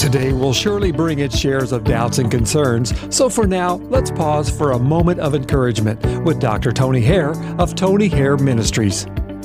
Today will surely bring its shares of doubts and concerns, so for now, let's pause for a moment of encouragement with Dr. Tony Hare of Tony Hare Ministries.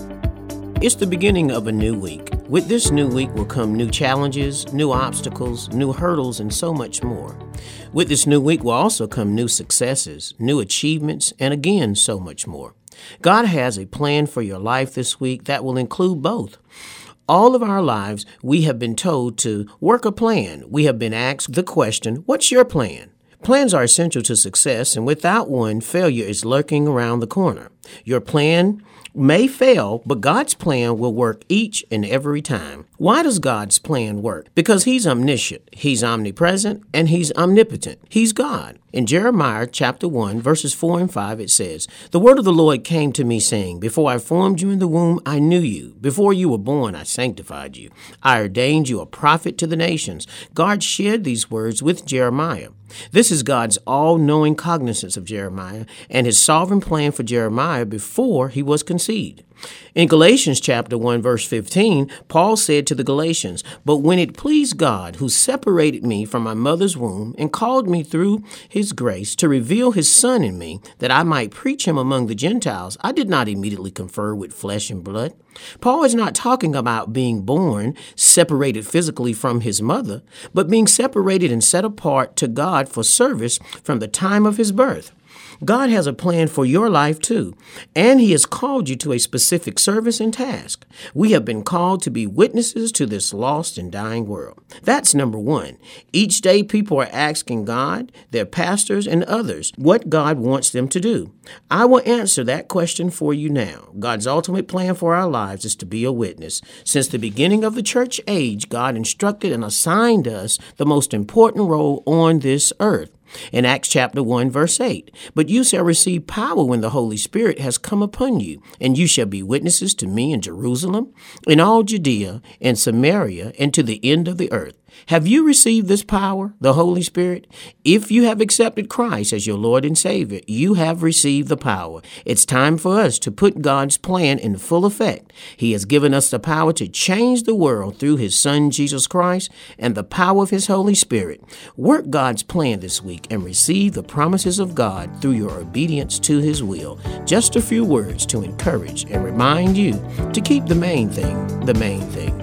It's the beginning of a new week. With this new week will come new challenges, new obstacles, new hurdles, and so much more. With this new week will also come new successes, new achievements, and again, so much more. God has a plan for your life this week that will include both. All of our lives, we have been told to work a plan. We have been asked the question, what's your plan? Plans are essential to success, and without one, failure is lurking around the corner. Your plan may fail, but God's plan will work each and every time. Why does God's plan work? Because He's omniscient, He's omnipresent, and He's omnipotent. He's God. In Jeremiah chapter 1, verses 4 and 5, it says, "The word of the Lord came to me, saying, Before I formed you in the womb, I knew you. Before you were born, I sanctified you. I ordained you a prophet to the nations." God shared these words with Jeremiah. This is God's all-knowing cognizance of Jeremiah and His sovereign plan for Jeremiah before he was conceived. In Galatians chapter 1, verse 15, Paul said to the Galatians, "But when it pleased God, who separated me from my mother's womb and called me through His grace to reveal His Son in me, that I might preach Him among the Gentiles, I did not immediately confer with flesh and blood." Paul is not talking about being born, separated physically from his mother, but being separated and set apart to God for service from the time of his birth. God has a plan for your life too, and He has called you to a specific service and task. We have been called to be witnesses to this lost and dying world. That's number one. Each day people are asking God, their pastors, and others what God wants them to do. I will answer that question for you now. God's ultimate plan for our lives is to be a witness. Since the beginning of the church age, God instructed and assigned us the most important role on this earth. In Acts chapter 1, verse 8, "But you shall receive power when the Holy Spirit has come upon you, and you shall be witnesses to me in Jerusalem, in all Judea, and Samaria, and to the end of the earth." Have you received this power, the Holy Spirit? If you have accepted Christ as your Lord and Savior, you have received the power. It's time for us to put God's plan in full effect. He has given us the power to change the world through His Son, Jesus Christ, and the power of His Holy Spirit. Work God's plan this week and receive the promises of God through your obedience to His will. Just a few words to encourage and remind you to keep the main thing the main thing.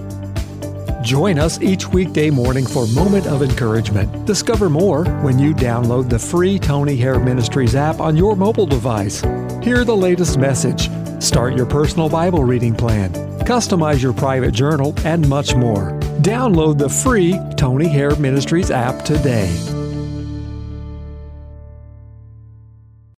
Join us each weekday morning for Moment of Encouragement. Discover more when you download the free Tony Hare Ministries app on your mobile device. Hear the latest message, start your personal Bible reading plan, customize your private journal, and much more. Download the free Tony Hare Ministries app today.